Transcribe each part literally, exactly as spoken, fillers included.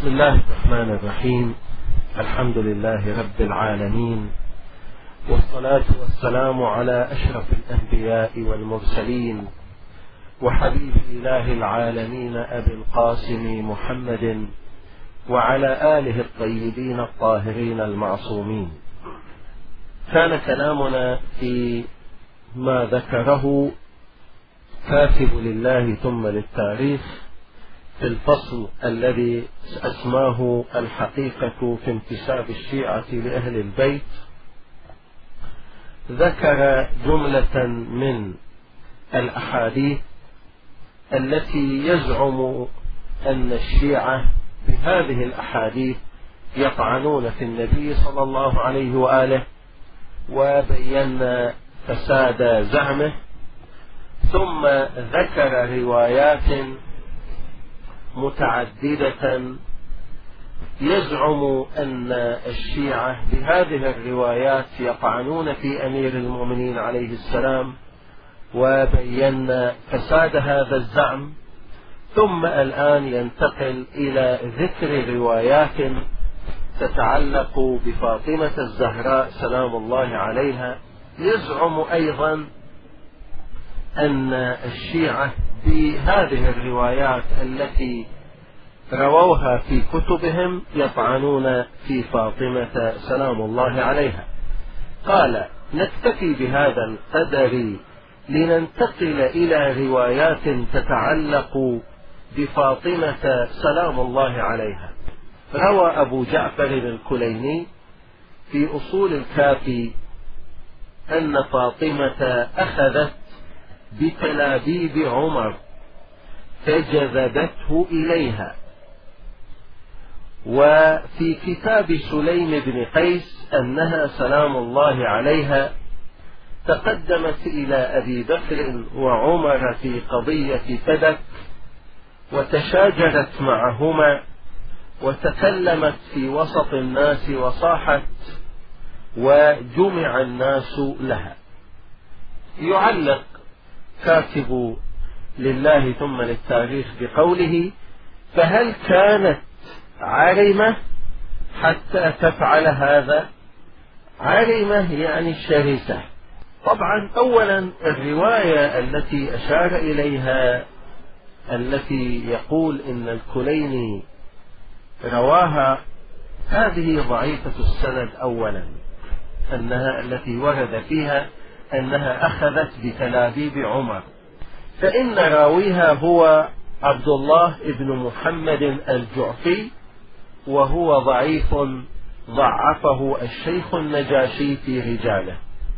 بسم الله الرحمن الرحيم. الحمد لله رب العالمين، والصلاة والسلام على أشرف الأنبياء والمرسلين وحبيب إله العالمين أبي القاسم محمد وعلى آله الطيبين الطاهرين المعصومين. كان كلامنا في ما ذكره كاتب لله ثم للتاريخ في الفصل الذي أسماه الحقيقة في انتساب الشيعة لأهل البيت. ذكر جملة من الأحاديث التي يزعم أن الشيعة بهذه الأحاديث يطعنون في النبي صلى الله عليه وآله، وبينا فساد زعمه، ثم ذكر روايات متعددة يزعم أن الشيعة بهذه الروايات يطعنون في أمير المؤمنين عليه السلام، وبينا فساد هذا الزعم. ثم الآن ينتقل إلى ذكر روايات تتعلق بفاطمة الزهراء سلام الله عليها. يزعم أيضا أن الشيعة بهذه الروايات التي رووها في كتبهم يطعنون في فاطمة سلام الله عليها. قال: نكتفي بهذا القدر لننتقل إلى روايات تتعلق بفاطمة سلام الله عليها. روى أبو جعفر الكليني في أصول الكافي أن فاطمة أخذت بتلابيب عمر فجذبته إليها. وفي كتاب سليم بن قيس أنها سلام الله عليها تقدمت إلى أبي بكر وعمر في قضية فدك، وتشاجرت معهما وتكلمت في وسط الناس وصاحت، وجمع الناس لها. يعلق كاتب لله ثم للتاريخ بقوله: فهل كانت عارمة حتى تفعل هذا؟ عارمة يعني شرسة. طبعا أولا الرواية التي أشار إليها التي يقول إن الكليني رواها هذه ضعيفة السند. أولا أنها التي ورد فيها أنها أخذت بتلابيب عمر، فإن راويها هو عبد الله بن محمد الجعفي، وهو ضعيف ضعفه الشيخ النجاشي في رجاله.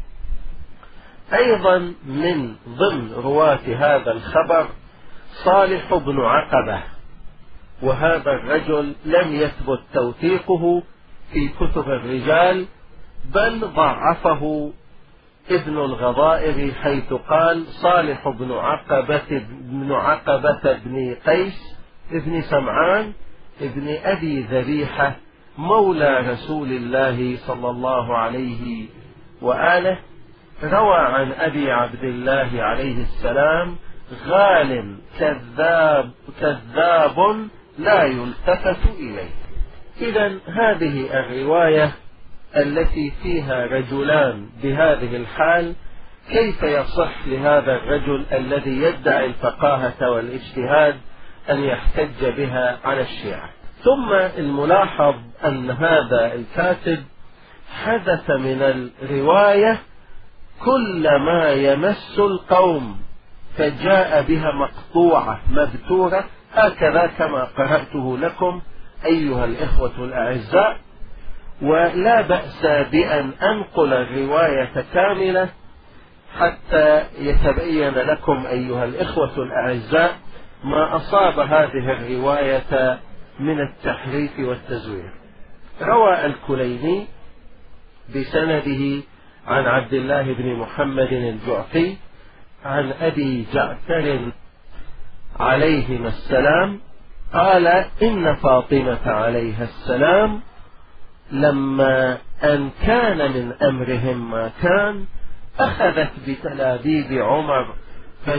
أيضا من ضمن رواة هذا الخبر صالح بن عقبة، وهذا الرجل لم يثبت توثيقه في كتب الرجال، بل ضعفه ابن الغضائر حيث قال: صالح بن عقبة بن عقبة بن قيس ابن سمعان ابن أبي ذبيحة مولى رسول الله صلى الله عليه وآله، روى عن أبي عبد الله عليه السلام: غال كذاب كذاب لا يلتفت إليه. إذن هذه الرواية التي فيها رجلان بهذه الحال، كيف يصح لهذا الرجل الذي يدعي الفقاهة والاجتهاد أن يحتج بها على الشيعة؟ ثم الملاحظ أن هذا الكاتب حدث من الرواية كل ما يمس القوم، فجاء بها مقطوعة مبتورة، هكذا كما قرأته لكم أيها الإخوة الأعزاء. ولا بأس بأن أنقل الرواية كاملة حتى يتبين لكم أيها الإخوة الأعزاء ما أصاب هذه الرواية من التحريف والتزوير. روى الكليني بسنده عن عبد الله بن محمد الجعفي عن أبي جعفر عليهما السلام قال: إن فاطمة عليها السلام لما أن كان من أمرهم ما كان، أخذت بتلابيب عمر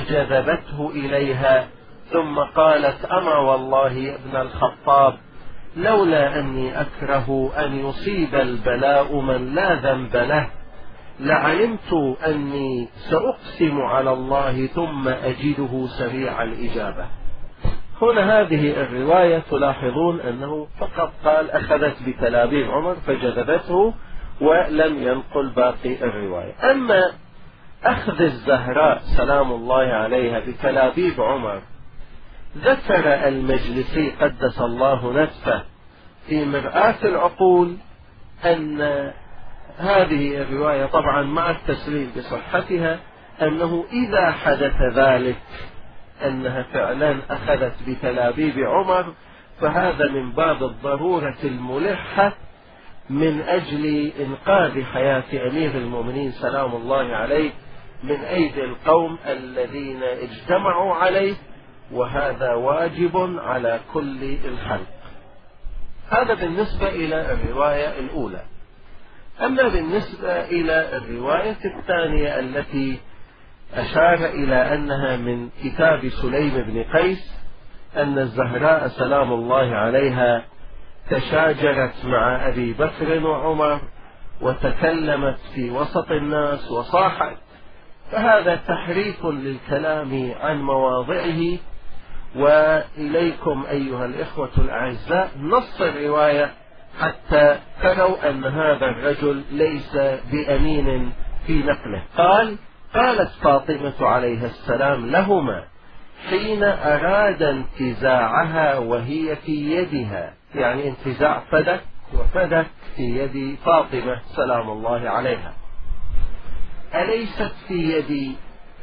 فجذبته إليها، ثم قالت: أما والله يا ابن الخطاب لولا أني أكره أن يصيب البلاء من لا ذنب له لعلمت أني سأقسم على الله ثم أجده سريع الإجابة. هنا هذه الرواية تلاحظون أنه فقط قال أخذت بتلابيب عمر فجذبته ولم ينقل باقي الرواية. أما أخذ الزهراء سلام الله عليها بتلابيب عمر، ذكر المجلسي قدس الله نفسه في مرآة العقول أن هذه الرواية طبعا مع التسليم بصحتها أنه إذا حدث ذلك أنها فعلا أخذت بتلابيب عمر فهذا من باب الضرورة الملحة من أجل إنقاذ حياة أمير المؤمنين سلام الله عليه من أيدي القوم الذين اجتمعوا عليه، وهذا واجب على كل الخلق. هذا بالنسبة إلى الرواية الأولى. أما بالنسبة إلى الرواية الثانية التي أشار إلى أنها من كتاب سليم بن قيس أن الزهراء سلام الله عليها تشاجرت مع أبي بكر وعمر وتكلمت في وسط الناس وصاحت، فهذا تحريف للكلام عن مواضعه. وإليكم أيها الإخوة الأعزاء نص الرواية حتى تروا أن هذا الرجل ليس بأمين في نقله. قال: قالت فاطمة عليها السلام لهما حين أراد انتزاعها وهي في يدها، يعني انتزاع فدك وفدك في يد فاطمة سلام الله عليها: أليست في يدي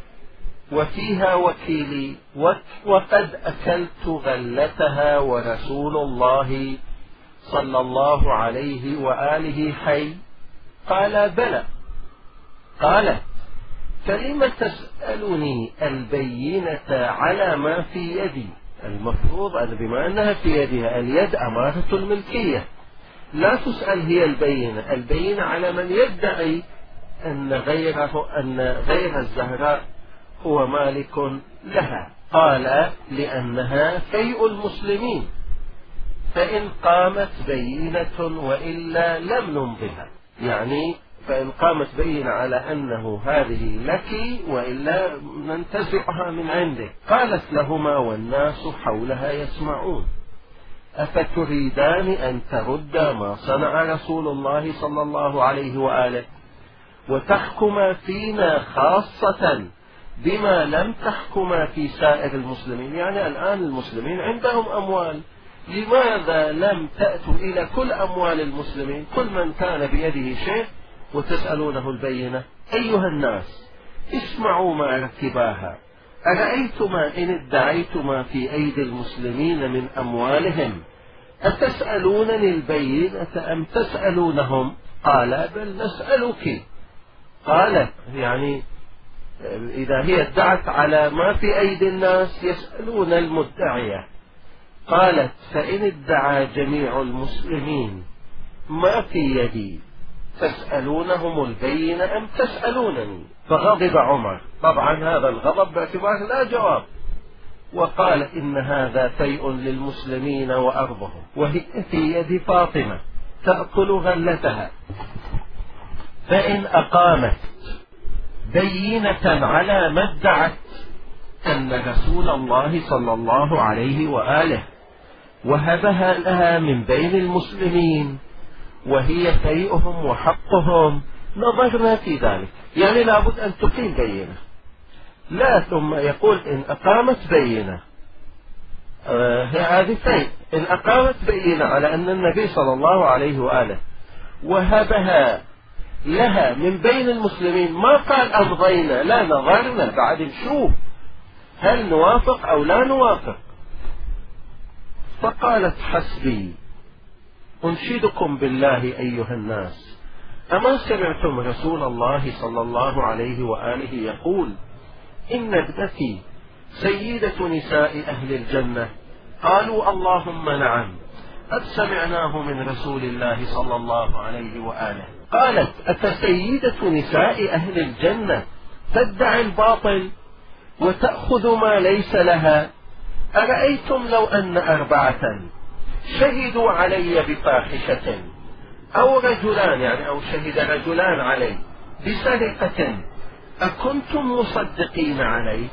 وفيها وكيلي وقد أكلت غلتها ورسول الله صلى الله عليه وآله حي؟ قال: بلى. قالت: فلم تسألني البينة على ما في يدي؟ المفروض أن بما أنها في يدها اليد أمارة الملكية، لا تسأل هي البينة، البينة على من يدعي أن غيره أن غير الزهراء هو مالك لها. قال: لأنها فيء المسلمين، فإن قامت بينة وإلا لم نمضها، يعني فإن قامت بينة على أنه هذه لك وإلا ننتزعها من عندك. قالت لهما والناس حولها يسمعون: أفتريدان أن ترد ما صنع رسول الله صلى الله عليه وآله وتحكما فينا خاصة بما لم تحكما في سائر المسلمين؟ يعني الآن المسلمين عندهم أموال، لماذا لم تأتوا إلى كل أموال المسلمين كل من كان بيده شيء وتسألونه البينة؟ أيها الناس اسمعوا ما ركباها، أرأيتما إن ادعيتما في أيدي المسلمين من أموالهم أتسألونني البينة أم تسألونهم؟ قال: بل نسألك. قالت: يعني إذا هي ادعت على ما في أيدي الناس يسألون المدعية. قالت: فإن ادعى جميع المسلمين ما في يدي تسألونهم البينة أم تسألونني؟ فغضب عمر، طبعا هذا الغضب باعتبار لا جواب، وقال: إن هذا فيء للمسلمين وأرضهم، وهي في يد فاطمة تأكل غلتها، فإن أقامت بينة على ما ادعت أن رسول الله صلى الله عليه وآله وهبها لها من بين المسلمين وهي فيئهم وحقهم نظرنا في ذلك. يعني لابد أن تقيم بينة، لا ثم يقول إن أقامت بينة آه هذه فيء، إن أقامت بينة على أن النبي صلى الله عليه وآله وهبها لها من بين المسلمين، ما قال أمضينا، لا نظرنا بعد نشوف هل نوافق أو لا نوافق. فقالت: حسبي، أنشدكم بالله أيها الناس، أما سمعتم رسول الله صلى الله عليه وآله يقول: إن ابنتي سيدة نساء أهل الجنة؟ قالوا: اللهم نعم، قد سمعناه من رسول الله صلى الله عليه وآله. قالت: أفسيدة نساء أهل الجنة تدعي الباطل وتأخذ ما ليس لها؟ أرأيتم لو أن أربعة شهدوا علي بفاحشة أو رجلان يعني أو شهد رجلان علي بسرقة أكنتم مصدقين عليه؟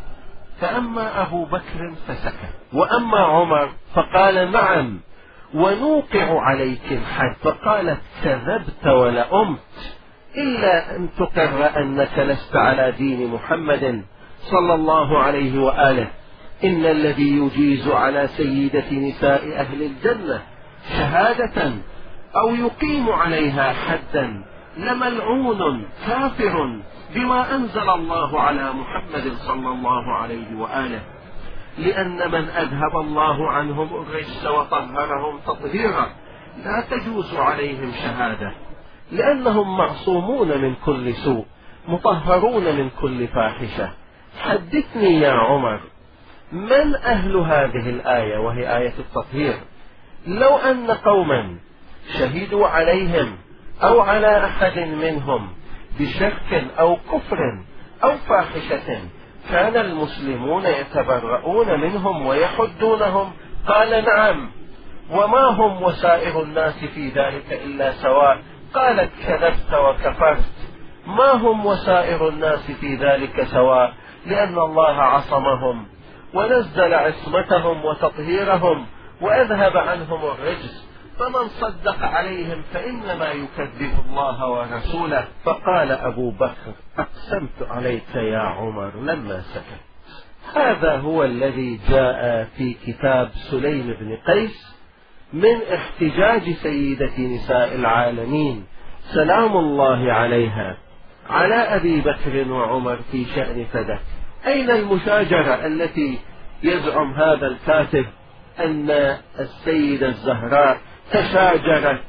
فأما أبو بكر فسكت، وأما عمر فقال نعم ونوقع عليك الحد. فقالت كذبت ولأمت إلا أن تقر أنك لست على دين محمد صلى الله عليه وآله. إن الذي يجيز على سيدة نساء أهل الجنة شهادة أو يقيم عليها حدا لملعون كافر بما أنزل الله على محمد صلى الله عليه وآله، لأن من أذهب الله عنهم الرجس وطهرهم تطهيرا لا تجوز عليهم شهادة، لأنهم معصومون من كل سوء مطهرون من كل فاحشة. حدثني يا عمر من أهل هذه الآية وهي آية التطهير؟ لو أن قوما شهدوا عليهم أو على أحد منهم بشرك أو كفر أو فاحشة كان المسلمون يتبرؤون منهم ويحدونهم؟ قال نعم، وما هم وسائر الناس في ذلك إلا سواء. قالت كذبت وكفرت، ما هم وسائر الناس في ذلك سواء، لأن الله عصمهم ونزل عصمتهم وتطهيرهم وأذهب عنهم الرجس، فمن صدق عليهم فإنما يكذب الله ورسوله. فقال أبو بكر أقسمت عليك يا عمر لما سكت. هذا هو الذي جاء في كتاب سليم بن قيس من احتجاج سيدة نساء العالمين سلام الله عليها على أبي بكر وعمر في شأن فدك. أين المشاجرة التي يزعم هذا الكاتب أن السيدة الزهراء تشاجرت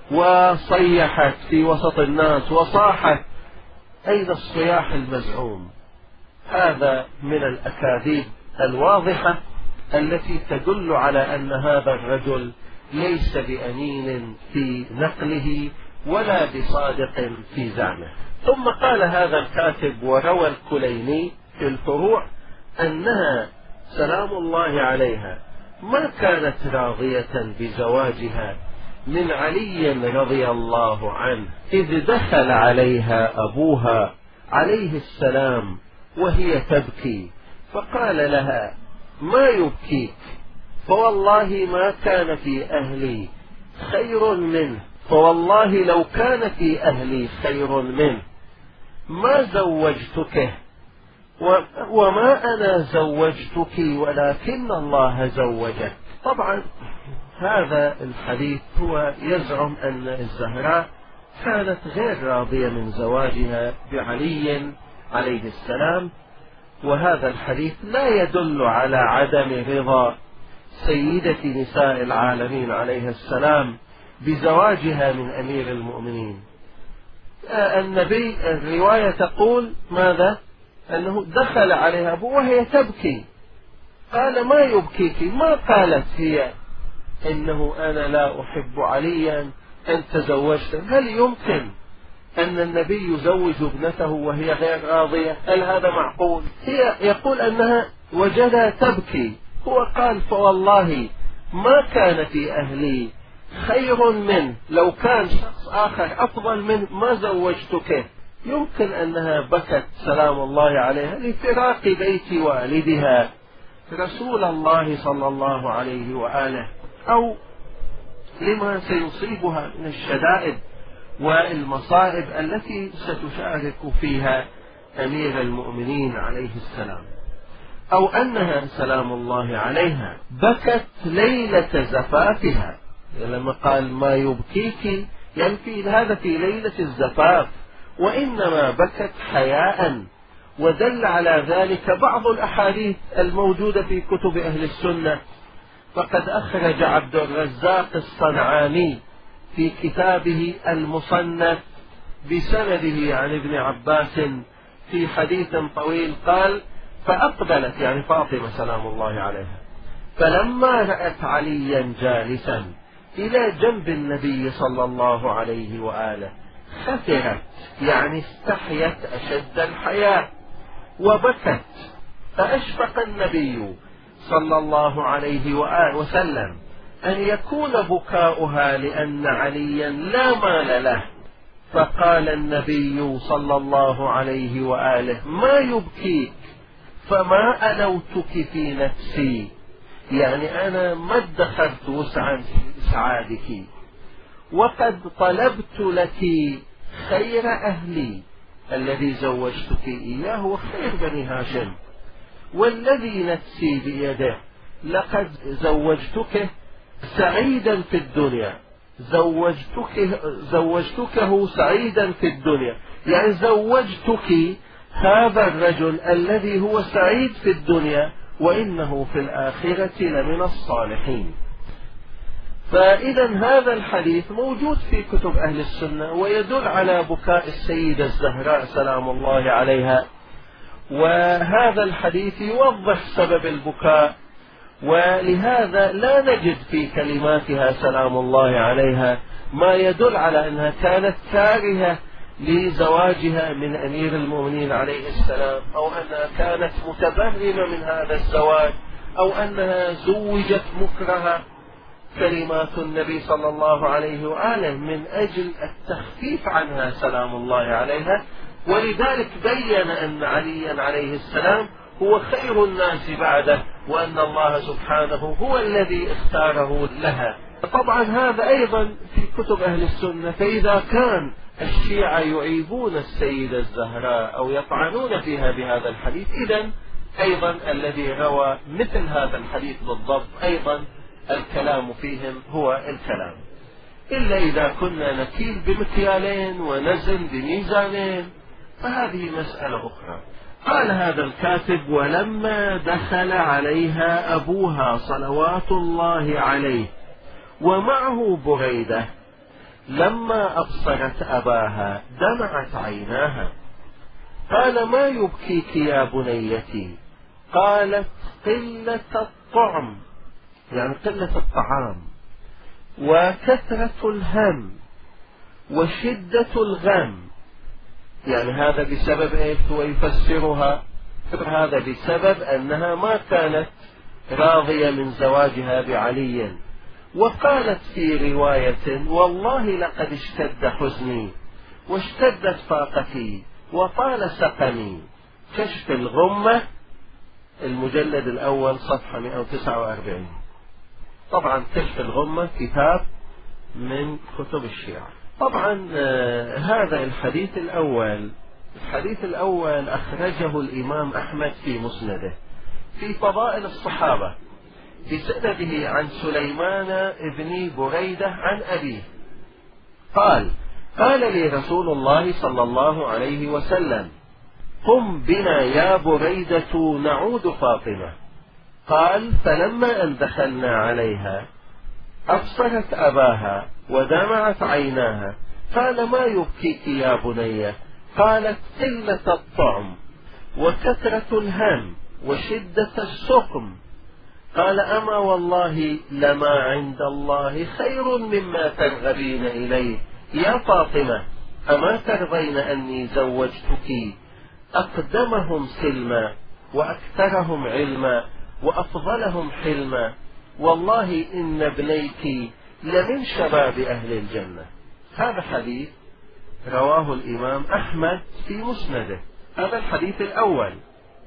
وصيحت في وسط الناس وصاحت؟ أين الصياح المزعوم؟ هذا من الأكاذيب الواضحة التي تدل على أن هذا الرجل ليس بأمين في نقله ولا بصادق في زعمه. ثم قال هذا الكاتب وروى الكليني في الفروع أنها سلام الله عليها ما كانت راضية بزواجها من علي رضي الله عنه، إذ دخل عليها أبوها عليه السلام وهي تبكي فقال لها ما يبكيك؟ فوالله ما كان في أهلي خير منه، فوالله لو كان في أهلي خير منه ما زوجتك، وما أنا زوجتك ولكن الله زوجك. طبعا هذا الحديث هو يزعم أن الزهراء كانت غير راضية من زواجها بعلي عليه السلام، وهذا الحديث لا يدل على عدم رضا سيدة نساء العالمين عليه السلام بزواجها من أمير المؤمنين. النبي الرواية تقول ماذا؟ أنه دخل عليها أبوه وهي تبكي، قال ما يبكيك؟ ما قالت هي إنه أنا لا أحب عليا أن تزوجت. هل يمكن أن النبي يزوج ابنته وهي غير راضية؟ هل هذا معقول؟ هي يقول أنها وجدها تبكي، هو قال فوالله ما كان في أهلي خير منه، لو كان شخص آخر أفضل منه ما زوجتك. يمكن أنها بكت سلام الله عليها لفراق بيت والدها رسول الله صلى الله عليه وآله، أو لما سيصيبها من الشدائد والمصائب التي ستشارك فيها أمير المؤمنين عليه السلام، أو أنها سلام الله عليها بكت ليلة زفافها. لما قال ما يبكيك ينفي هذا في ليلة الزفاف، وإنما بكت حياء. ودل على ذلك بعض الأحاديث الموجودة في كتب أهل السنة، فقد أخرج عبد الرزاق الصنعاني في كتابه المصنف بسنده عن ابن عباس في حديث طويل قال فأقبلت يعني فاطمة سلام الله عليها فلما رأت عليا جالسا إلى جنب النبي صلى الله عليه وآله خفرت يعني استحيت أشد الحياء وبكت، فأشفق النبي صلى الله عليه وآله وسلم أن يكون بكاؤها لأن عليا لا مال له. فقال النبي صلى الله عليه وآله: ما يبكيك؟ فما ألوتك في نفسي، يعني أنا ما ادخرت وسعا في إسعادك، وقد طلبت لك خير أهلي. الذي زوجتك إياه هو خير بني هاشم، والذي نفسي بيده لقد زوجتك سعيدا في الدنيا، زوجتك زوجتك سعيدا في الدنيا، يعني زوجتك هذا الرجل الذي هو سعيد في الدنيا وإنه في الآخرة لمن الصالحين. فإذا هذا الحديث موجود في كتب أهل السنة ويدل على بكاء السيدة الزهراء سلام الله عليها، وهذا الحديث يوضح سبب البكاء، ولهذا لا نجد في كلماتها سلام الله عليها ما يدل على أنها كانت كارهة لزواجها من أمير المؤمنين عليه السلام، أو أنها كانت متبرمة من هذا الزواج، أو أنها زوجت مكرهة. كلمات النبي صلى الله عليه وآله من أجل التخفيف عنها سلام الله عليها، ولذلك بين أن عليا عليه السلام هو خير الناس بعده، وأن الله سبحانه هو الذي اختاره لها. طبعا هذا أيضا في كتب أهل السنة. فإذا كان الشيعة يعيبون السيدة الزهراء أو يطعنون فيها بهذا الحديث، إذن أيضا الذي روى مثل هذا الحديث بالضبط أيضا الكلام فيهم هو الكلام، إلا إذا كنا نكيل بمكيالين ونزن بميزانين فهذه مسألة أخرى. قال هذا الكاتب: ولما دخل عليها أبوها صلوات الله عليه ومعه بريدة، لما أبصرت أباها دمعت عيناها. قال: ما يبكيك يا بنيتي؟ قالت: قلة الطعم، يعني قلة الطعام، وكثرة الهم، وشدة الغم. يعني هذا بسبب ايش؟ هو يفسرها هذا بسبب أنها ما كانت راضية من زواجها بعلي. وقالت في رواية: والله لقد اشتد حزني واشتدت فاقتي وطال سقمي. كشف الغمة المجلد الأول صفحة مئة وتسعة وأربعين. طبعا كشف الغمة كتاب من كتب الشيعة. طبعا آه هذا الحديث الأول الحديث الأول أخرجه الإمام أحمد في مسنده في فضائل الصحابة بسنده عن سليمان بن بريدة عن أبيه قال: قال لي رسول الله صلى الله عليه وسلم: قم بنا يا بريدة نعود فاطمة. قال: فلما أن دخلنا عليها أبصرت أباها ودمعت عيناها. قال: ما يبكيك يا بنية؟ قالت: قلة الطعم وكثرة الهم وشدة السقم. قال: أما والله لما عند الله خير مما ترغبين إليه يا فاطمة. أما ترضين أني زوجتك أقدمهم سلما وأكثرهم علما وأفضلهم حلما، والله إن ابنيك لمن شباب أهل الجنة. هذا حديث رواه الإمام أحمد في مسنده. هذا الحديث الأول.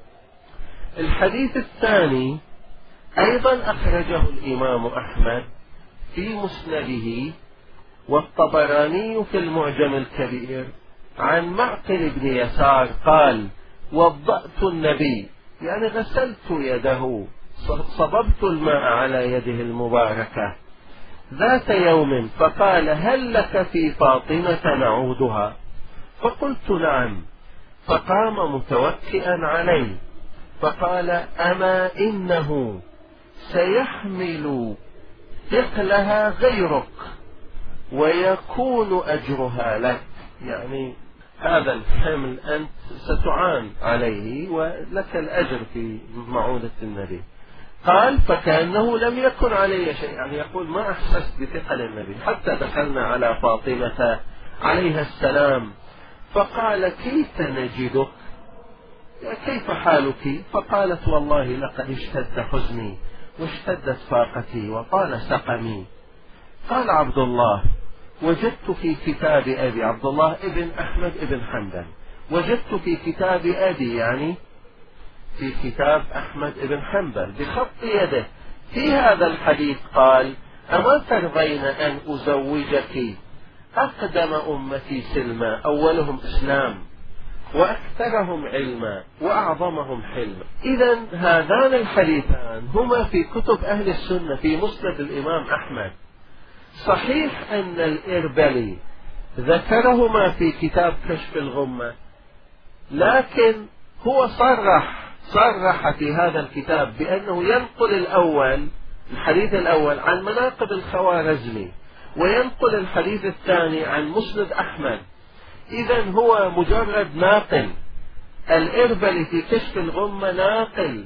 الحديث الثاني أيضا أخرجه الإمام أحمد في مسنده والطبراني في المعجم الكبير عن معقل بن يسار قال: وضأت النبي، يعني غسلت يده، صببت الماء على يده المباركة ذات يوم، فقال: هل لك في فاطمة نعودها؟ فقلت: نعم. فقام متوكئا علي فقال: أما إنه سيحمل ثقلها غيرك ويكون أجرها لك، يعني هذا الحمل أنت ستعان عليه ولك الأجر في معونة النبي. قال: فكأنه لم يكن علي شيء، يعني يقول ما أحسست بثقل النبي حتى دخلنا على فاطمة عليها السلام فقال: كيف نجدك؟ كيف حالك؟ فقالت: والله لقد اشتد حزني واشتدت فاقتي وطال سقمي. قال عبد الله: وجدت في كتاب أبي، عبد الله ابن أحمد ابن حنبل، وجدت في كتاب أبي يعني في كتاب أحمد ابن حنبل بخط يده في هذا الحديث قال: أما ترضين أن أزوجك أقدم أمتي سلما، أولهم إسلام وأكثرهم علما وأعظمهم حلما. إذن هذان الحديثان هما في كتب أهل السنة في مسند الإمام أحمد. صحيح أن الإربلي ذكرهما في كتاب كشف الغمة، لكن هو صرح صرح في هذا الكتاب بأنه ينقل الأول الحديث الأول عن مناقب الخوارزمي، وينقل الحديث الثاني عن مسند أحمد. إذن هو مجرد ناقل. الإربلي في كشف الغمة ناقل،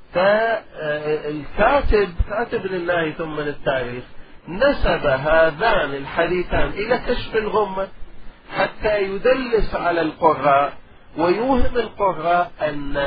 فالكاتب كاتب لله ثم للتاريخ نسب هذان الحديثان إلى كشف الغمة حتى يدلس على القراء ويوهم القراء أن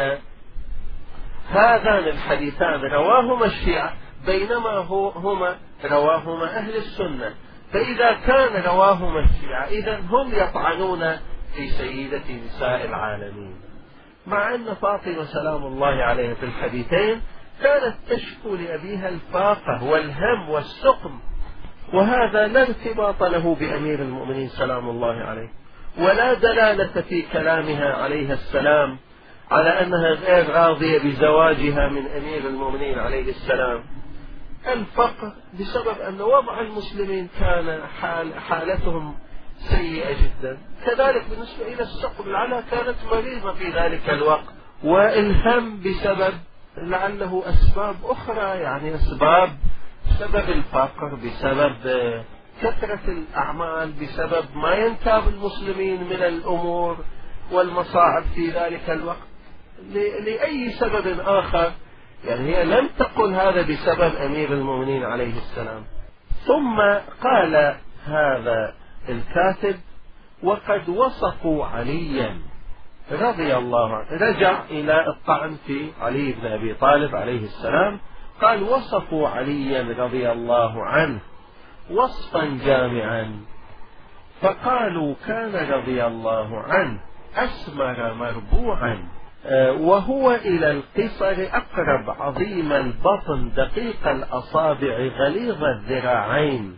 هذان الحديثان رواهما الشيعة بينما هما رواهما أهل السنة. فإذا كان رواهما الشيعة إذن هم يطعنون في سيدة نساء العالمين، مع أن فاطمة سلام الله عليها في الحديثين كانت تشكو لأبيها الفاقة والهم والسقم، وهذا لا ارتباط له بأمير المؤمنين سلام الله عليه، ولا دلالة في كلامها عليه السلام على أنها غير راضية بزواجها من أمير المؤمنين عليه السلام. الفقر بسبب أن وضع المسلمين كان حال حالتهم سيئة جدا، كذلك بالنسبة إلى السقم لعلها كانت مريضة في ذلك الوقت، والهم بسبب لعله أسباب أخرى، يعني أسباب بسبب الفقر، بسبب كثرة الأعمال، بسبب ما ينتاب المسلمين من الأمور والمصاعب في ذلك الوقت، لأي سبب آخر. يعني هي لم تقل هذا بسبب أمير المؤمنين عليه السلام. ثم قال هذا الكاتب: وقد وصفوا عليا رضي الله عنه، رجع إلى الطعن في علي بن أبي طالب عليه السلام، قال: وصفوا عليا رضي الله عنه وصفا جامعا، فقالوا: كان رضي الله عنه أسمر مربوعا، وهو إلى القصر أقرب، عظيم البطن، دقيق الأصابع، غليظ الذراعين،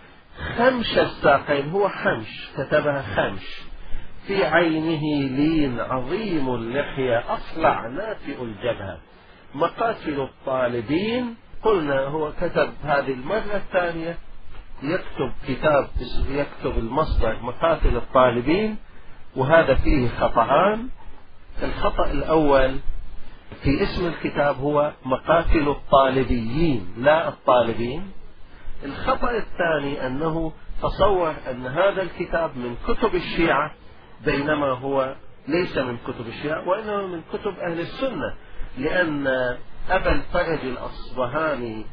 خمش الساقين، هو خمش كتبها خمش، في عينه لين، عظيم اللحية، أصلع نافئ الجبهة، مقاتل الطالبين. قلنا هو كتب هذه المرة الثانية يكتب كتاب يكتب المصدر مقاتل الطالبين، وهذا فيه خطأان. الخطأ الأول في اسم الكتاب هو مقاتل الطالبيين لا الطالبين. الخطأ الثاني أنه تصور أن هذا الكتاب من كتب الشيعة بينما هو ليس من كتب الشيعة وإنما من كتب أهل السنة، لأن أبا الفرج الأصبهاني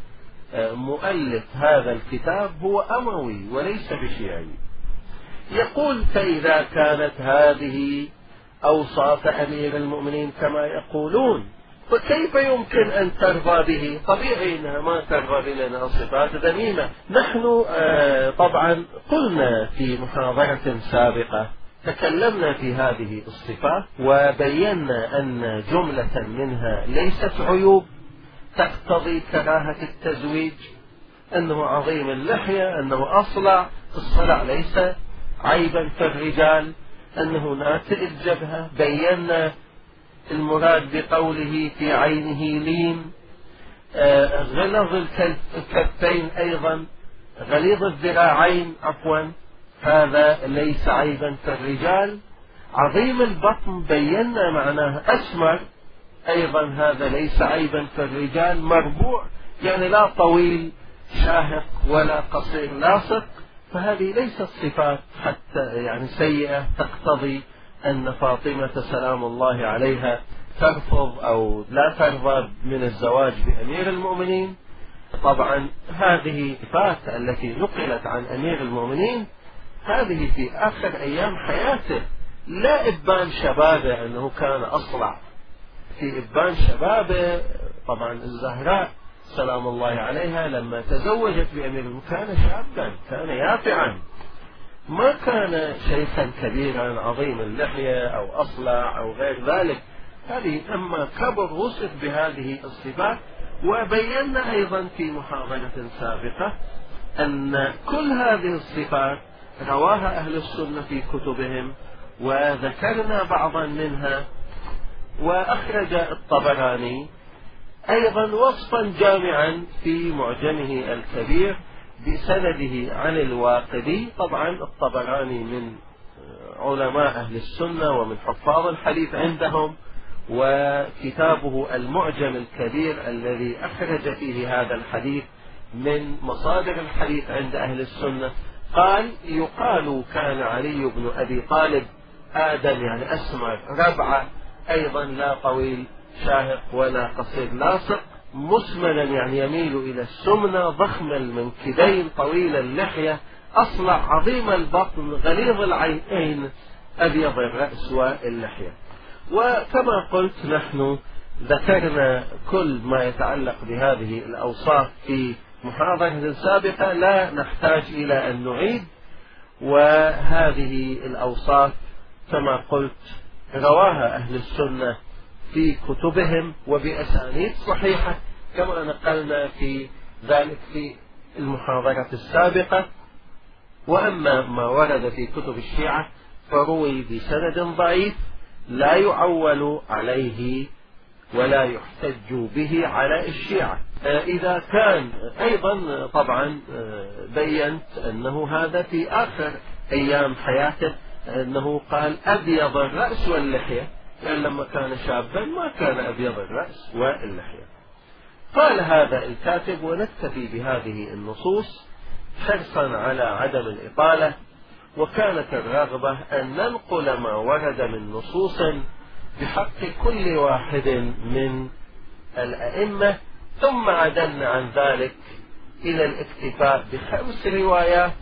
مؤلف هذا الكتاب هو أموي وليس بشيعي. يقول: فإذا كانت هذه أوصاف أمير المؤمنين كما يقولون، فكيف يمكن أن ترضى به؟ طبيعي أنها ما ترضى بلنا صفات ذميمة. نحن آه طبعا قلنا في محاضرة سابقة تكلمنا في هذه الصفات وبينا أن جملة منها ليست عيوب تقتضي كراهة التزويج، أنه عظيم اللحية، أنه أصلع، الصلع ليس عيبا في الرجال، أنه ناتئ الجبهة، بينا المراد بقوله في عينه لين، آه غلظ الكفين أيضا، غليظ الذراعين عفوا، هذا ليس عيبا في الرجال. عظيم البطن بينا معناه، أسمر أيضا هذا ليس عيبا في الرجال. مربوع يعني لا طويل شاهق ولا قصير لاصق، فهذه ليست صفات حتى يعني سيئة تقتضي أن فاطمة سلام الله عليها ترفض أو لا ترضى من الزواج بأمير المؤمنين. طبعا هذه الصفات التي نقلت عن أمير المؤمنين هذه في آخر أيام حياته، لا إبان شبابه أنه كان أصلع، في إبان شبابه طبعا الزهراء سلام الله عليها لما تزوجت بأمير المؤمنين كان شابا، كان يافعا، ما كان شيخا كبيرا عظيم اللحية أو أصلع أو غير ذلك. هذه لما كبر وصف بهذه الصفات. وبينا أيضا في محاضرة سابقة أن كل هذه الصفات رواها أهل السنة في كتبهم، وذكرنا بعضا منها. وأخرج الطبراني أيضا وصفا جامعا في معجمه الكبير بسنده عن الواقدي. طبعا الطبراني من علماء أهل السنة ومن حفاظ الحديث عندهم، وكتابه المعجم الكبير الذي أخرج فيه هذا الحديث من مصادر الحديث عند أهل السنة. قال: يقال كان علي بن أبي طالب آدم يعني أسمر ربعة، أيضا لا طويل شاهق ولا قصير لاصق، مسمنا يعني يميل إلى السمنة، ضخم المنكبين، طويل اللحية، أصلع، عظيم البطن، غليظ العينين، أبيض الرأس واللحية. وكما قلت نحن ذكرنا كل ما يتعلق بهذه الأوصاف في محاضرة سابقة، لا نحتاج إلى أن نعيد. وهذه الأوصاف كما قلت رواها أهل السنة في كتبهم وبأسانيد صحيحة كما نقلنا في ذلك في المحاضرة السابقة. وأما ما ورد في كتب الشيعة فروي بسند ضعيف لا يعول عليه ولا يحتج به على الشيعة. إذا كان أيضا طبعا بينت أنه هذا في آخر أيام حياته، أنه قال أبيض الرأس واللحية، لأن لما كان شابا ما كان أبيض الرأس واللحية. قال هذا الكاتب: ونكتفي بهذه النصوص حرصا على عدم الإطالة، وكانت الرغبة أن ننقل ما ورد من نصوص بحق كل واحد من الأئمة، ثم عدلنا عن ذلك إلى الاكتفاء بخمس روايات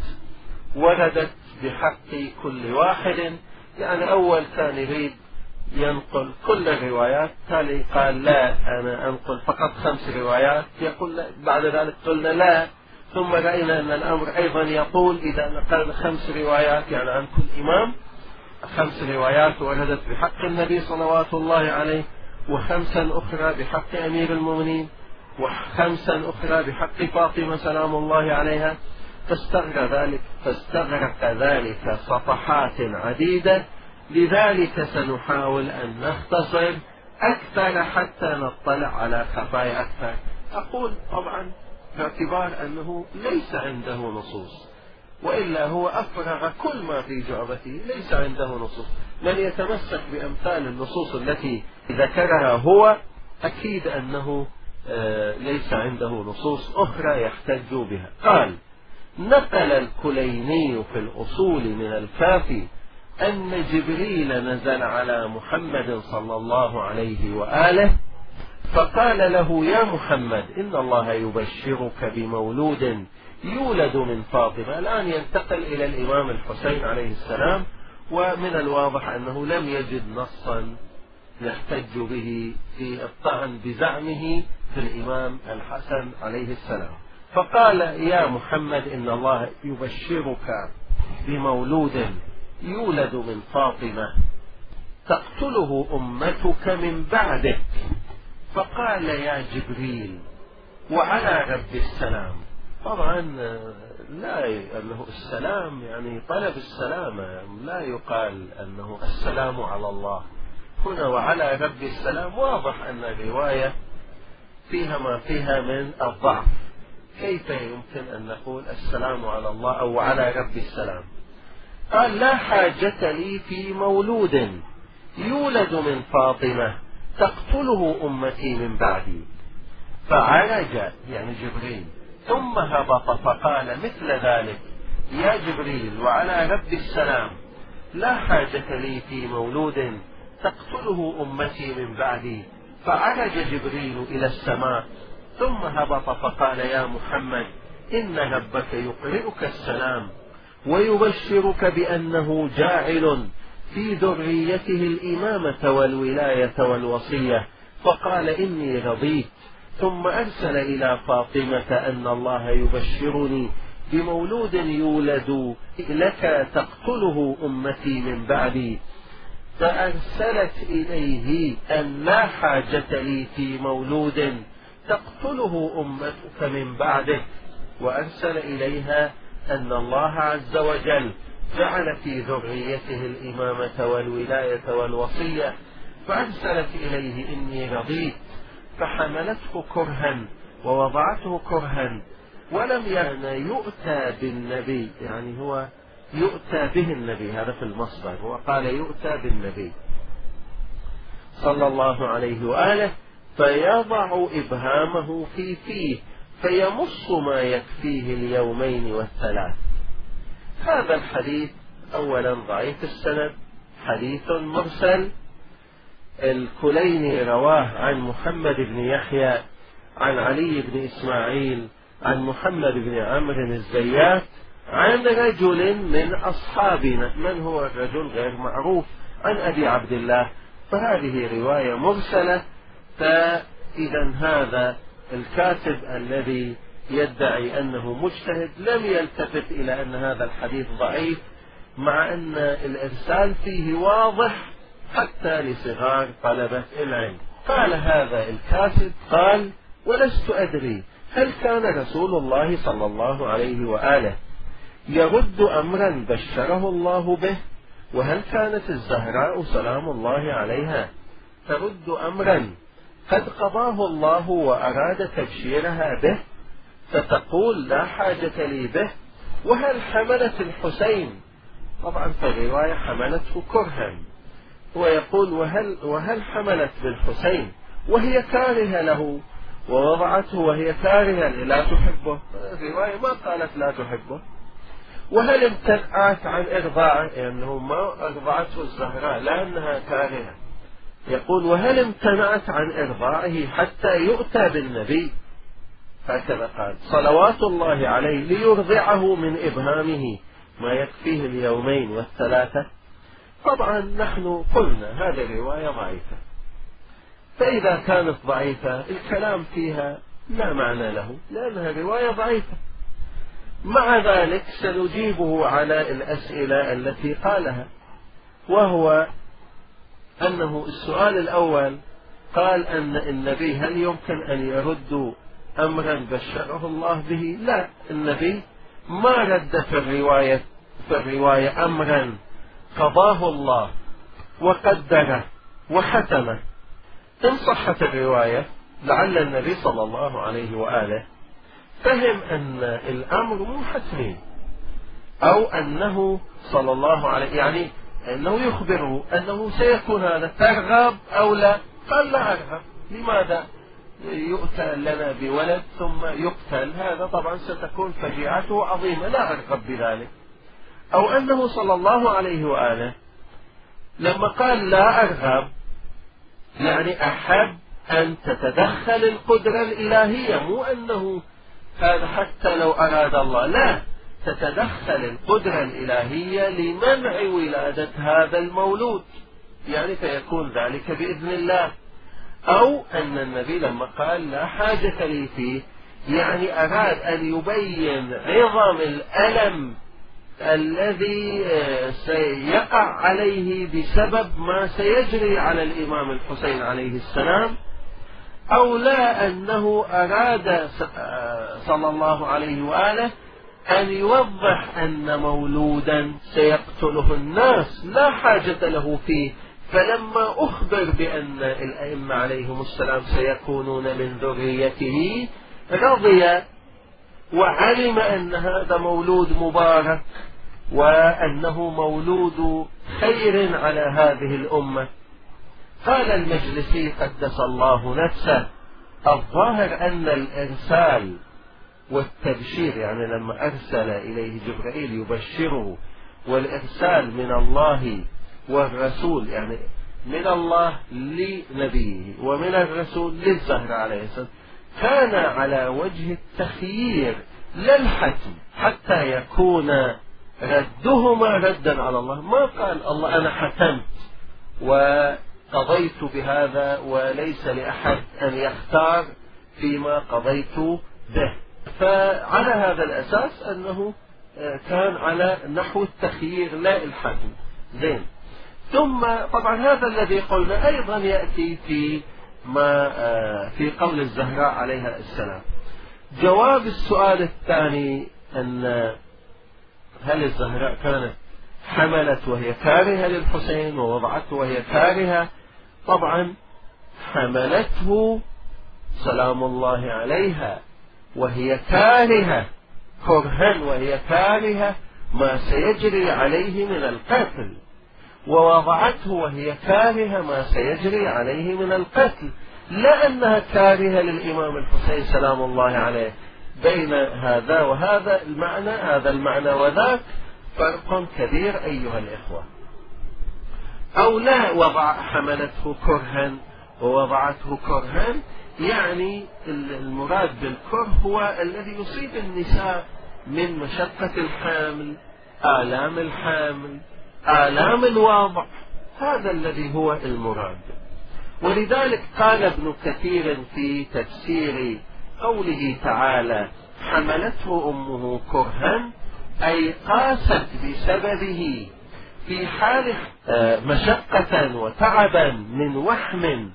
وردت بحق كل واحد. يعني أول كان يريد ينقل كل الروايات، تالي قال لا أنا أنقل فقط خمس روايات، يقول لا. بعد ذلك قلنا لا، ثم رأينا أن الأمر أيضا يقول إذا نقلنا خمس روايات يعني عن كل إمام، خمس روايات وردت بحق النبي صلوات الله عليه، وخمسا أخرى بحق أمير المؤمنين، وخمسا أخرى بحق فاطمة سلام الله عليها. فاستغرق ذلك فاستغرق ذلك صفحات عديدة، لذلك سنحاول أن نختصر أكثر حتى نطلع على خفايا أكثر. أقول طبعا باعتبار أنه ليس عنده نصوص، وإلا هو أفرغ كل ما في جعبته، ليس عنده نصوص. من يتمسك بأمثال النصوص التي ذكرها هو أكيد أنه ليس عنده نصوص أخرى يحتج بها. قال: نقل الكليني في الأصول من الكافي أن جبريل نزل على محمد صلى الله عليه وآله فقال له: يا محمد إن الله يبشرك بمولود يولد من فاطمة. الآن ينتقل إلى الإمام الحسين عليه السلام، ومن الواضح أنه لم يجد نصا يحتج به في الطعن بزعمه في الإمام الحسن عليه السلام. فقال: يا محمد إن الله يبشرك بمولود يولد من فاطمة تقتله أمتك من بعدك. فقال: يا جبريل وعلى رب السلام. طبعا لا أنه السلام يعني طلب السلامة، لا يقال أنه السلام على الله. هنا وعلى رب السلام واضح أن الرواية فيها ما فيها من الضعف. كيف يمكن أن نقول السلام على الله أو على رب السلام؟ قال: لا حاجة لي في مولود يولد من فاطمة تقتله أمتي من بعدي. فعرج يعني جبريل ثم هبط فقال مثل ذلك: يا جبريل وعلى رب السلام لا حاجة لي في مولود تقتله أمتي من بعدي. فعرج جبريل إلى السماء ثم هبط فقال: يا محمد إن ربك يقرئك السلام ويبشرك بأنه جاعل في ذريته الإمامة والولاية والوصية. فقال: إني رضيت. ثم أرسل إلى فاطمة أن الله يبشرني بمولود يولد لك تقتله أمتي من بعدي، فأرسلت إليه أن لا حاجة لي في مولود تقتله أمتك من بعده، وأرسل إليها أن الله عز وجل جعل في ذريته الإمامة والولاية والوصية، فأرسلت إليه إني رضيت، فحملته كرها ووضعته كرها، ولم يعني يؤتى بالنبي، يعني هو يؤتى به النبي، هذا في المصدر، هو قال يؤتى بالنبي صلى الله عليه وآله، فيضع إبهامه في فيه فيمص ما يكفيه اليومين والثلاث. هذا الحديث أولا ضعيف السند، حديث مرسل. الكليني رواه عن محمد بن يحيى عن علي بن إسماعيل عن محمد بن عمرو الزيات عن رجل من أصحابنا، من هو الرجل غير معروف، عن أبي عبد الله، فهذه رواية مرسلة. فإذا هذا الكاتب الذي يدعي أنه مجتهد لم يلتفت إلى أن هذا الحديث ضعيف، مع أن الإرسال فيه واضح حتى لصغار طلبة العلم. قال هذا الكاتب قال: ولست أدري هل كان رسول الله صلى الله عليه وآله يرد أمرا بشره الله به، وهل كانت الزهراء سلام الله عليها ترد أمرا قد قضاه الله وأراد تبشيرها به فتقول لا حاجة لي به، وهل حملت الحسين، طبعا في الرواية حملته كرها، ويقول وهل, وهل حملت بالحسين وهي كارهة له، ووضعته وهي كارهة لا تحبه، الرواية ما قالت لا تحبه، وهل امتنعت عن إرضاعه، لأنه يعني ما أرضعته الزهراء لأنها كارهة، يقول وهل امتنعت عن إرضاعه حتى يؤتى بالنبي، هكذا قال صلوات الله عليه ليرضعه من إبهامه ما يكفيه اليومين والثلاثة. طبعا نحن قلنا هذه الرواية ضعيفة، فإذا كانت ضعيفة الكلام فيها لا معنى له لأنها رواية ضعيفة. مع ذلك سنجيبه على الأسئلة التي قالها، وهو أنه السؤال الأول قال أن النبي هل يمكن أن يرد أمرا بشره الله به؟ لا، النبي ما رد في الرواية في الرواية أمرا قضاه الله وقدره وحتمه. إن صحت الرواية لعل النبي صلى الله عليه وآله فهم أن الأمر مو حتمي، أو أنه صلى الله عليه يعني أنه يخبره أنه سيكون هذا، ترغب أو لا؟ قال لا أرغب. لماذا يؤتى لنا بولد ثم يقتل؟ هذا طبعا ستكون فجيعته عظيمة، لا أرغب بذلك. أو أنه صلى الله عليه وآله لما قال لا أرغب يعني أحب أن تتدخل القدرة الإلهية، مو أنه هذا حتى لو أراد الله، لا، تتدخل القدرة الإلهية لمنع ولادة هذا المولود، يعني فيكون ذلك بإذن الله. أو أن النبي لما قال لا حاجة لي فيه يعني أراد أن يبين عظم الألم الذي سيقع عليه بسبب ما سيجري على الإمام الحسين عليه السلام، أو لا أنه أراد صلى الله عليه وآله أن يوضح أن مولودا سيقتله الناس لا حاجة له فيه، فلما أخبر بأن الأئمة عليهم السلام سيكونون من ذريته رضي وعلم أن هذا مولود مبارك وأنه مولود خير على هذه الأمة. قال المجلسي قدس الله نفسه: الظاهر أن الإرسال والتبشير، يعني لما أرسل إليه جبرائيل يبشره، والإرسال من الله والرسول، يعني من الله لنبيه ومن الرسول للزهرة عليه السلام، كان على وجه التخيير لا الحتم، حتى يكون ردهما ردا على الله. ما قال الله أنا حتمت وقضيت بهذا وليس لأحد أن يختار فيما قضيت به. فعلى هذا الأساس أنه كان على نحو التخيير لا الحجم. زين. ثم طبعا هذا الذي قلنا أيضا يأتي في ما في قول الزهراء عليها السلام. جواب السؤال الثاني أن هل الزهراء كانت حملت وهي كارهة للحسين ووضعته وهي كارهة؟ طبعا حملته سلام الله عليها وهي كارهة كرها، وهي كارهة ما سيجري عليه من القتل، ووضعته وهي كارهة ما سيجري عليه من القتل، لا أنها كارهة للإمام الحسين سلام الله عليه. بين هذا وهذا المعنى، هذا المعنى وذاك فرق كبير أيها الإخوة. أو لا وضع حملته كرها ووضعته كرها، يعني المراد بالكره هو الذي يصيب النساء من مشقة الحامل، آلام الحامل، آلام الوضع، هذا الذي هو المراد. ولذلك قال ابن كثير في تفسير قوله تعالى حملته أمه كرها، أي قاست بسببه في حال مشقة وتعبا من وحم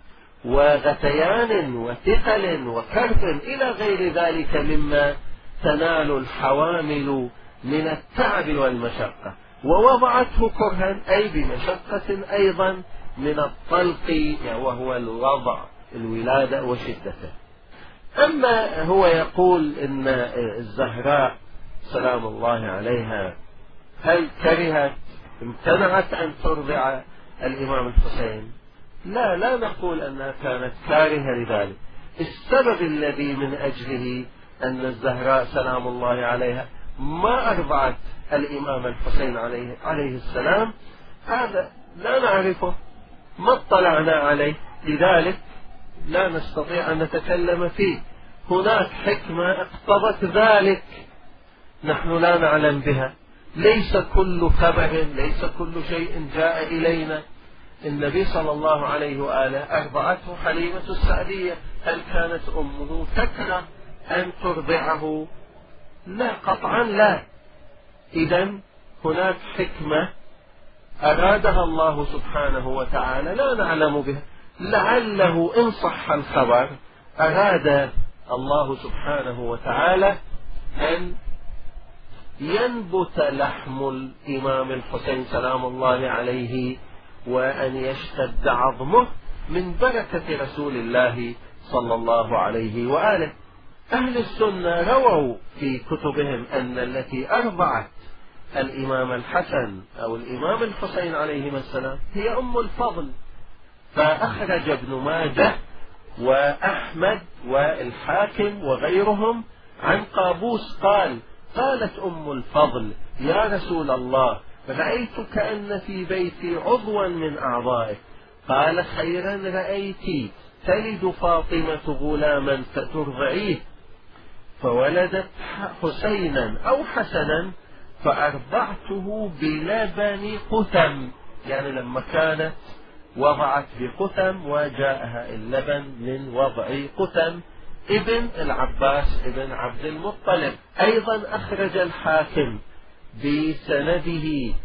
وغثيان وثقل وكرب إلى غير ذلك مما تنال الحوامل من التعب والمشقة، ووضعته كرها أي بمشقة أيضا من الطلق وهو الوضع الولادة وشدته. أما هو يقول إن الزهراء سلام الله عليها هل كرهت امتنعت أن ترضع الإمام الحسين؟ لا، لا نقول أنها كانت كارهة لذلك. السبب الذي من أجله أن الزهراء سلام الله عليها ما أرضعت الإمام الحسين عليه, عليه السلام هذا لا نعرفه، ما اطلعنا عليه، لذلك لا نستطيع أن نتكلم فيه. هناك حكمة اقتضت ذلك نحن لا نعلم بها. ليس كل خبر، ليس كل شيء جاء إلينا. النبي صلى الله عليه وآله أرضعته حليمة السعدية، هل كانت أمه تكره أن ترضعه؟ لا، قطعا لا. إذن هناك حكمة أرادها الله سبحانه وتعالى لا نعلم بها. لعله إن صح الخبر أراد الله سبحانه وتعالى أن ينبت لحم الإمام الحسين سلام الله عليه وأن يشتد عظمه من بركة رسول الله صلى الله عليه وآله. أهل السنة رووا في كتبهم أن التي أرضعت الإمام الحسن أو الإمام الحسين عليهما السلام هي أم الفضل. فأخرج ابن ماجه وأحمد والحاكم وغيرهم عن قابوس قال قالت أم الفضل يا رسول الله رأيت كأن في بيتي عضوا من أعضائك. قال خيرا رأيت، تلد فاطمة غلاما فترضعيه، فولدت حسينا أو حسنا فأرضعته بلبن قثم، يعني لما كانت وضعت بقثم وجاءها اللبن من وضع قثم ابن العباس ابن عبد المطلب. أيضا أخرج الحاكم بسنده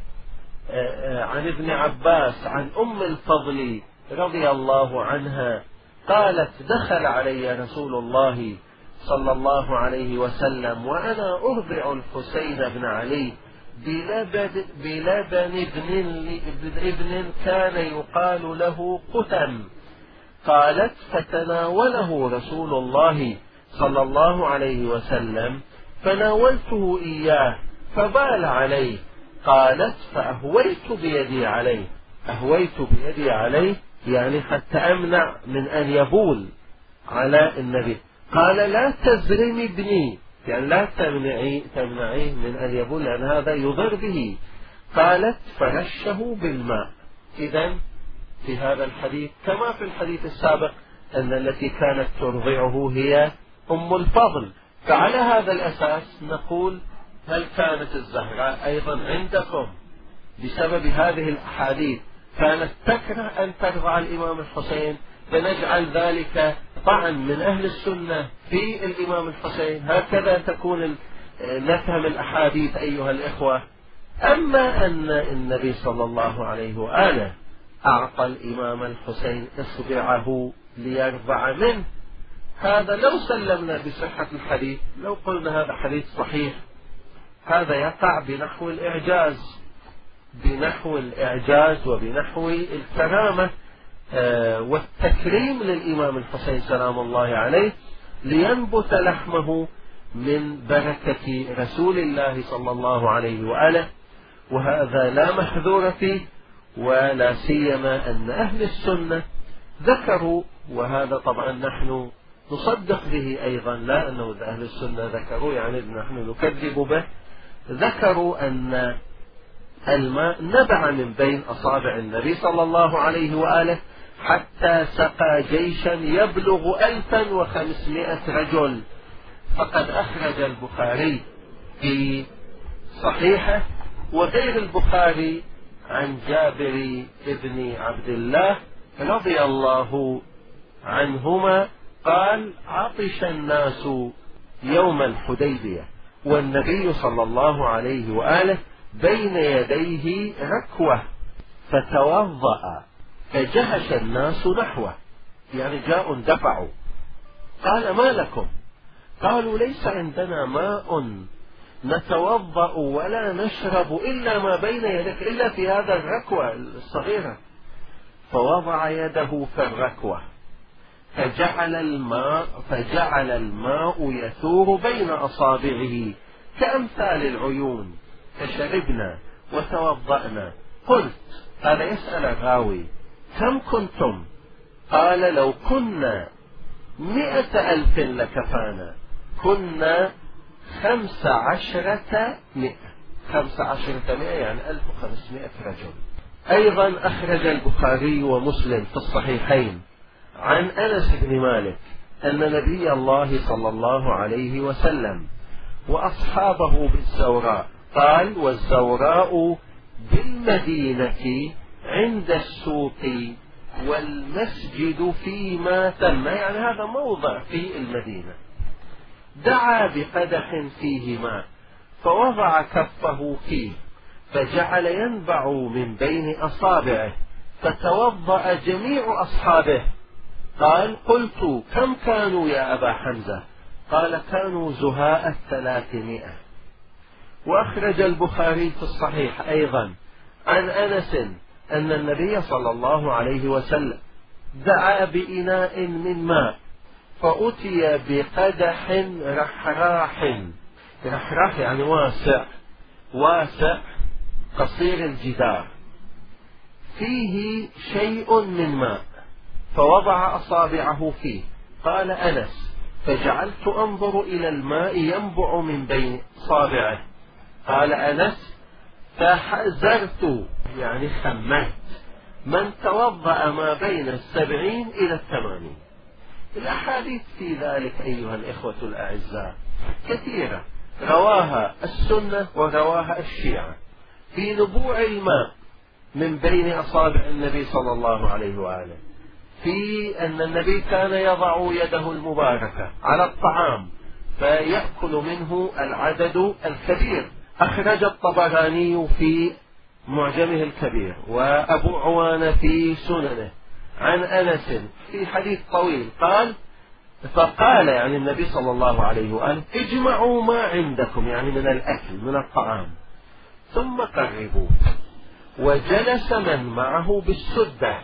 عن ابن عباس عن أم الفضل رضي الله عنها قالت دخل علي رسول الله صلى الله عليه وسلم وأنا أرضع الحسين بن علي بلبن, بلبن ابن, ابن كان يقال له قثم. قالت فتناوله رسول الله صلى الله عليه وسلم فناولته إياه فبال عليه. قالت فأهويت بيدي عليه، أهويت بيدي عليه يعني حتى أمنع من أن يبول على النبي. قال لا تزرمي ابني، يعني لا تمنعي تمنعيه من أن يبول لأن هذا يضر به. قالت فرشه بالماء. إذن في هذا الحديث كما في الحديث السابق أن التي كانت ترضعه هي أم الفضل. فعلى هذا الأساس نقول هل كانت الزهراء أيضا عندكم بسبب هذه الأحاديث كانت تكره أن ترضع الإمام الحسين، فنجعل ذلك طعن من أهل السنة في الإمام الحسين، هكذا تكون نفهم الأحاديث أيها الإخوة. أما أن النبي صلى الله عليه وآله أعطى الإمام الحسين إصبعه ليرضع منه، هذا لو سلمنا بصحة الحديث، لو قلنا هذا حديث صحيح، هذا يقع بنحو الإعجاز، بنحو الإعجاز وبنحو الكرامة والتكريم للإمام الحسين سلام الله عليه، لينبت لحمه من بركة رسول الله صلى الله عليه وآله، وهذا لا محذور فيه، ولا سيما أن أهل السنة ذكروا، وهذا طبعا نحن نصدق به أيضا، لا أنه أهل السنة ذكروا يعني نحن نكذب به، ذكروا أن الماء نبع من بين أصابع النبي صلى الله عليه وآله حتى سقى جيشا يبلغ ألفا وخمسمائة رجل. فقد أخرج البخاري في صحيحه وغير البخاري عن جابر بن عبد الله رضي الله عنهما قال: عطش الناس يوم الحديبية والنبي صلى الله عليه وآله بين يديه ركوة، فتوضأ فجهش الناس نحوه، يعني جاءوا دفعوا. قال: ما لكم؟ قالوا: ليس عندنا ماء نتوضأ ولا نشرب إلا ما بين يديك، إلا في هذا الركوة الصغيرة. فوضع يده في الركوة فجعل الماء فجعل الماء يثور بين أصابعه كأمثال العيون، فشربنا وتوضأنا. قلت، هذا يسأل الراوي: كم كنتم؟ قال: لو كنا مئة ألف لكفانا. كنا خمس عشرة مئة خمس عشرة مئة يعني ألف وخمسمائة رجل. أيضا أخرج البخاري ومسلم في الصحيحين عن أنس بن مالك أن نبي الله صلى الله عليه وسلم وأصحابه بالزوراء، قال: والزوراء بالمدينة عند السوق والمسجد فيما تم، يعني هذا موضع في المدينة. دعا بقدح فيه ماء فوضع كفه فيه فجعل ينبع من بين أصابعه، فتوضأ جميع أصحابه. قال: قلت: كم كانوا يا أبا حمزة؟ قال: كانوا زهاء الثلاثمائة. وأخرج البخاري في الصحيح أيضا عن أنس أن النبي صلى الله عليه وسلم دعا بإناء من ماء فأتي بقدح رحراح، رحراح يعني واسع واسع قصير الجدار، فيه شيء من ماء، فوضع أصابعه فيه. قال أنس: فجعلت أنظر إلى الماء ينبع من بين أصابعه. قال أنس: فحذرت يعني خمنت من توضأ ما بين السبعين إلى الثمانين. الأحاديث في ذلك أيها الإخوة الأعزاء كثيرة، رواها السنة ورواها الشيعة، في نبوع الماء من بين أصابع النبي صلى الله عليه وآله، في أن النبي كان يضع يده المباركة على الطعام فيأكل منه العدد الكبير. أخرج الطبراني في معجمه الكبير وأبو عوانة في سننه عن أنس في حديث طويل، قال: فقال يعني النبي صلى الله عليه وآله: اجمعوا ما عندكم، يعني من الأكل من الطعام، ثم قربوه. وجلس من معه بالسدة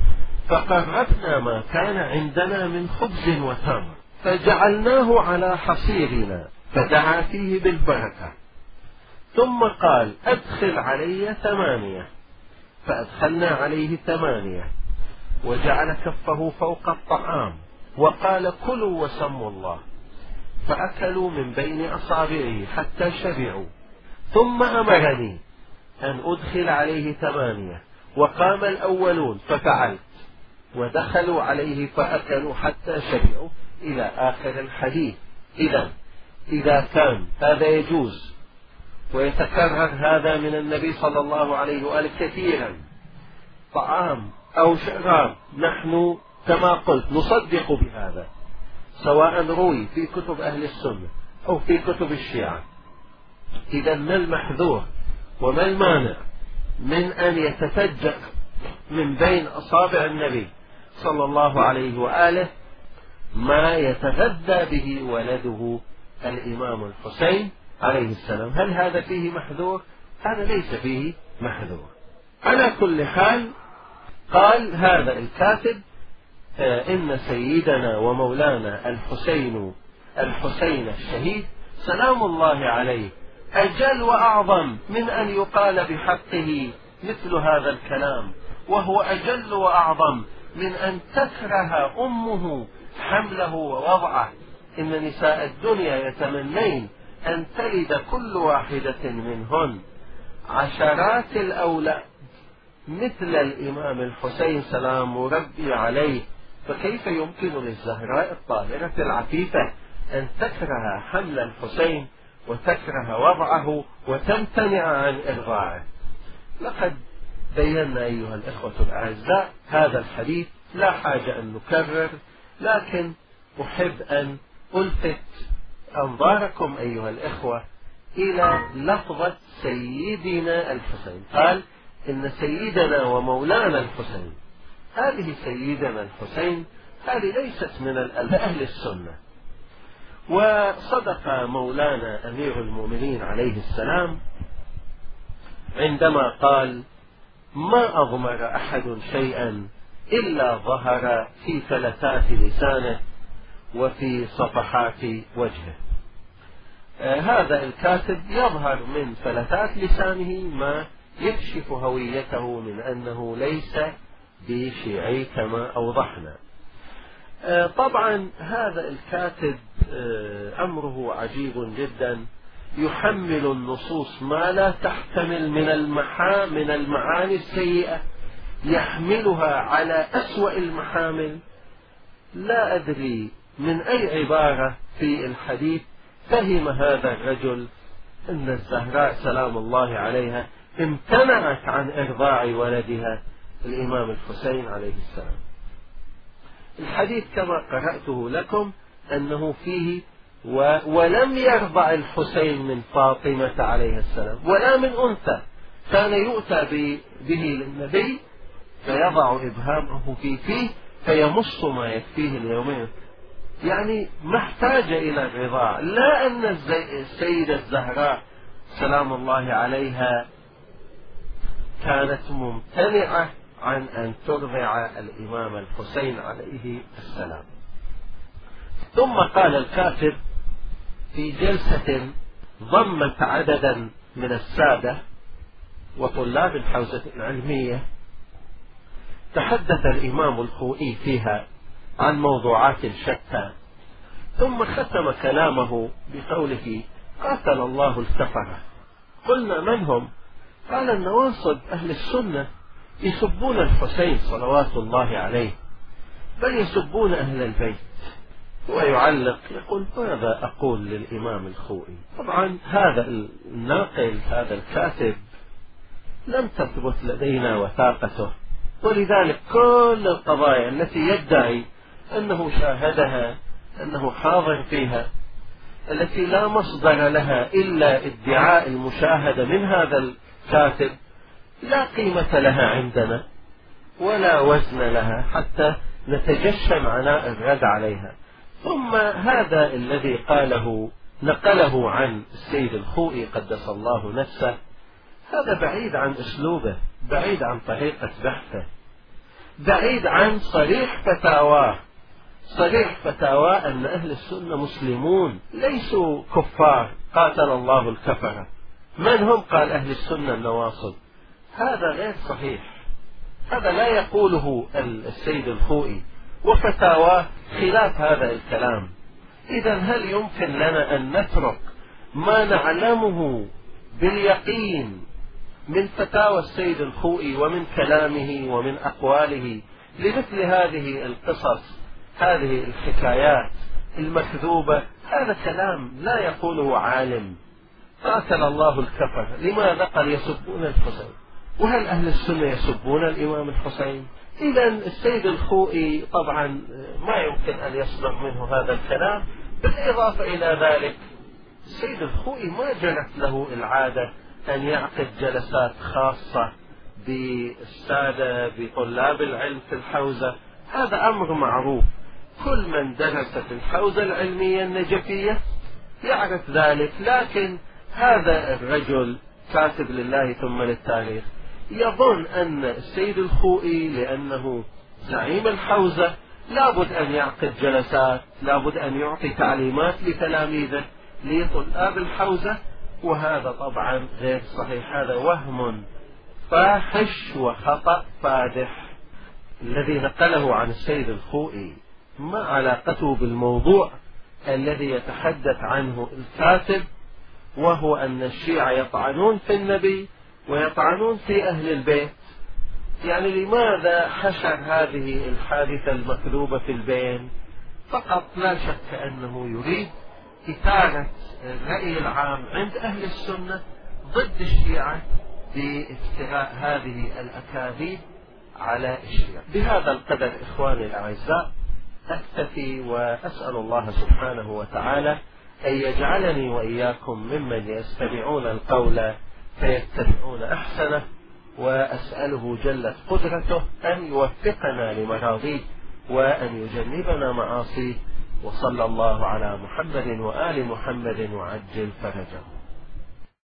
فقربنا ما كان عندنا من خبز وتمر فجعلناه على حصيرنا، فدعا فيه بالبركة. ثم قال: أدخل علي ثمانية، فأدخلنا عليه ثمانية، وجعل كفه فوق الطعام وقال: كلوا وسموا الله، فأكلوا من بين أصابعه حتى شبعوا. ثم أمرني أن أدخل عليه ثمانية، وقام الأولون ففعلت، ودخلوا عليه فأكلوا حتى شبعوا، إلى آخر الحديث. إذا إذا كان هذا يجوز ويتكرر هذا من النبي صلى الله عليه وآله كثيرا، طعام أو شراب نحن كما قلت نصدق بهذا، سواء روي في كتب أهل السنة أو في كتب الشيعة. إذا ما المحذور وما المانع من أن يتفجر من بين أصابع النبي صلى الله عليه وآله ما يتغذى به ولده الإمام الحسين عليه السلام؟ هل هذا فيه محذور؟ هذا ليس فيه محذور. على كل حال، قال هذا الكاتب إن سيدنا ومولانا الحسين الحسين الشهيد سلام الله عليه أجل وأعظم من أن يقال بحقه مثل هذا الكلام، وهو أجل وأعظم من أن تكره أمه حمله ووضعه. إن نساء الدنيا يتمنين أن تلد كل واحدة منهن عشرات الأولاد مثل الإمام الحسين سلام ربي عليه، فكيف يمكن للزهراء الطاهرة العفيفة أن تكره حمل الحسين وتكره وضعه وتمتنع عن إرضاعه؟ لقد بينا أيها الإخوة الأعزاء هذا الحديث، لا حاجة أن نكرر، لكن أحب أن ألفت أنظاركم أيها الإخوة إلى لفظة سيدنا الحسين. قال إن سيدنا ومولانا الحسين، هذه سيدنا الحسين هذه ليست من أهل السنة. وصدق مولانا أمير المؤمنين عليه السلام عندما قال ما أضمر أحد شيئا إلا ظهر في فلتات لسانه وفي صفحات وجهه. آه هذا الكاتب يظهر من فلتات لسانه ما يكشف هويته من أنه ليس بشيعي كما أوضحنا. آه طبعا هذا الكاتب آه أمره عجيب جدا، يحمل النصوص ما لا تحتمل من المحا من المعاني السيئة، يحملها على أسوأ المحامل. لا أدري من أي عبارة في الحديث فهم هذا الرجل أن الزهراء سلام الله عليها امتنعت عن إرضاع ولدها الإمام الحسين عليه السلام. الحديث كما قرأته لكم أنه فيه و ولم يرضع الحسين من فاطمة عليه السلام ولا من أنثى، كان يؤتى به للنبي فيضع إبهامه في فيه فيمص ما يكفيه اليومين، يعني ما احتاج إلى الرضاع. لا أن السيدة الزهراء سلام الله عليها كانت ممتنعة عن أن ترضع الإمام الحسين عليه السلام. ثم قال الكاتب في جلسة ضمت عددا من السادة وطلاب الحوزة العلمية، تحدث الإمام الخوئي فيها عن موضوعات شتى، ثم ختم كلامه بقوله قاتل الله الكفرة. قلنا من هم؟ قال النواصب أهل السنة يسبون الحسين صلوات الله عليه، بل يسبون أهل البيت. ويعلق يقول ماذا أقول للإمام الخوئي؟ طبعا هذا الناقل هذا الكاتب لم تثبت لدينا وثاقته، ولذلك كل القضايا التي يدعي أنه شاهدها أنه حاضر فيها، التي لا مصدر لها إلا ادعاء المشاهدة من هذا الكاتب، لا قيمة لها عندنا ولا وزن لها حتى نتجشم عناء الرد عليها. ثم هذا الذي قاله نقله عن السيد الخوئي قدس الله نفسه، هذا بعيد عن أسلوبه، بعيد عن طريقة بحثه، بعيد عن صريح فتاواه. صريح فتاواه أن أهل السنة مسلمون ليسوا كفار، قاتل الله الكفرة. من هم؟ قال أهل السنة النواصب. هذا غير صحيح، هذا لا يقوله السيد الخوئي، وفتاواه خلاف هذا الكلام. إذا هل يمكن لنا أن نترك ما نعلمه باليقين من فتاوى السيد الخوئي ومن كلامه ومن أقواله لمثل هذه القصص، هذه الحكايات المكذوبة؟ هذا كلام لا يقوله عالم. قاتل الله الكفر. لماذا؟ قال يسبون الحسين. وهل أهل السنة يسبون الإمام الحسين؟ إذا السيد الخوئي طبعا ما يمكن أن يصدر منه هذا الكلام. بالإضافة إلى ذلك السيد الخوئي ما جرت له العادة أن يعقد جلسات خاصة بالسادة بطلاب العلم في الحوزة، هذا أمر معروف، كل من درس في الحوزة العلمية النجفية يعرف ذلك. لكن هذا الرجل كاتب لله ثم للتاريخ يظن أن السيد الخوئي لأنه زعيم الحوزة لابد أن يعقد جلسات، لابد أن يعطي تعليمات لتلاميذه لطلاب الحوزة، وهذا طبعا غير صحيح، هذا وهم فاحش وخطأ فادح الذي نقله عن السيد الخوئي. ما علاقته بالموضوع الذي يتحدث عنه الكاتب، وهو أن الشيعة يطعنون في النبي ويطعنون في أهل البيت؟ يعني لماذا حشر هذه الحادثة المكذوبة في البين؟ فقط لا شك أنه يريد إثارة الرأي العام عند أهل السنة ضد الشيعة بافتراء هذه الأكاذيب على الشيعة. بهذا القدر إخواني الأعزاء أكتفي، وأسأل الله سبحانه وتعالى أن يجعلني وإياكم ممن يستمعون القول فيتبعون أحسنه، وأسأله جلت قدرته أن يوفقنا لمراضيه وأن يجنبنا معاصيه، وصلى الله على محمد وآل محمد وعجل فرجه.